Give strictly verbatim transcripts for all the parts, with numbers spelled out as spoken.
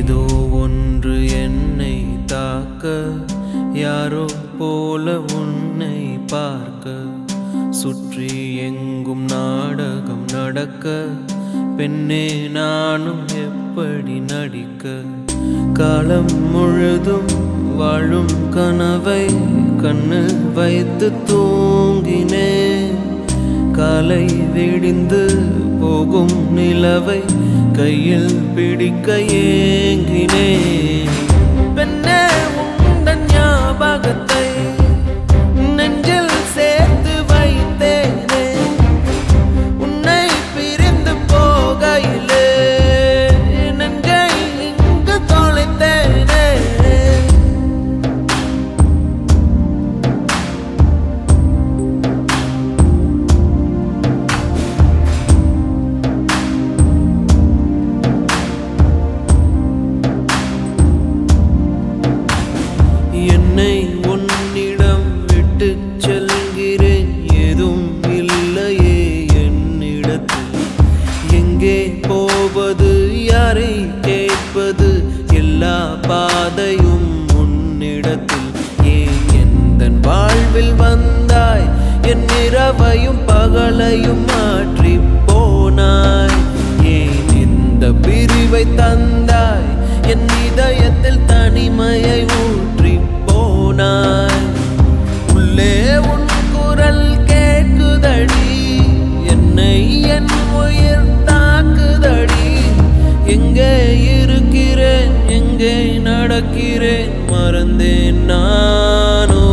ஏதோ ஒன்று என்னை தாக்க, யாரோ போல உன்னை பார்க்க, சுற்றி எங்கும் நாடகம் நடக்க, பெண்ணே நானும் எப்படி நடிக்க? காலம் முழுதும் வாழும் கனவை கண்ணு வைத்து தூங்கினேன், காலை விடிந்து போகும் நிலவை கையில் பிடிக்க ஏங்கினேன். பெண்ணே உந்தன் ஞாபகத்தை நெஞ்சில் சேர்த்து வைத்தேனே, உன்னை பிரிந்து போகையிலே நெஞ்சை இங்கு தொலைத்தேனே. என்னை உன்னிடம் விட்டு செல்கிறேன், எதுவும் இல்லையே என்னிடத்தில். எங்கே போவது, யாரை கேட்பது, எல்லா பாதையும் உன்னிடத்தில். ஏன் எந்தன் வாழ்வில் வந்தாய், என் இரவையும் பகலையும் மாற்றி போனாய்? ஏன் இந்த பிரிவை தந்தாய், என் இதயத்தில் தனிமையை ஊற்றி போனாய்? உள்ளே உன் குரல் கேட்குதடி, என்னை என் உயிர் தாக்குதடி. எங்கே இருக்கிறேன், எங்கே நடக்கிறேன், மறந்தேன் நானோ.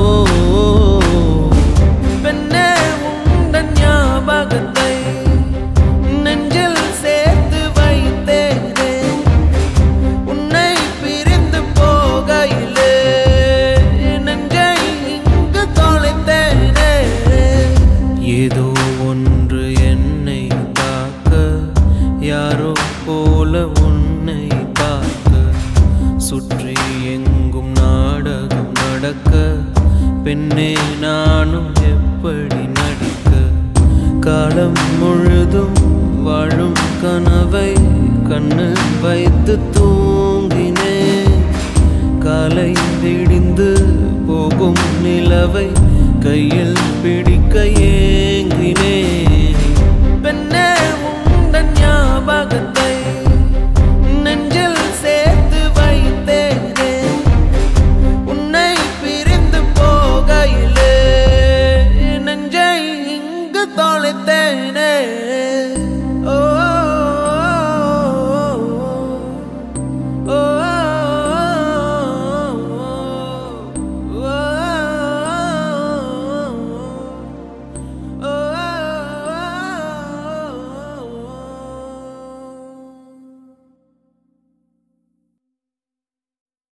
பெண்ணே உந்தன் ஞாபகத்தை நெஞ்சில் சேர்த்து வைத்தேனே, உன்னை பிரிந்து போகையிலே நெஞ்சை இங்கு தொலைத்தேனே. ஏதோ ஒன்று என்னை தாக்க, யாரோ போல உன்னை பார்க்க, சுற்றி எங்கும் நாடகம் நடக்க, பெண்ணே நானும் எப்படி நடிக்க? காலம் முழுதும் வாழும் கனவை கண்ணு வைத்து தூங்கினேன், காலை விடிந்து போகும் நிலவை கையில் பிடிக்க ஏங்கி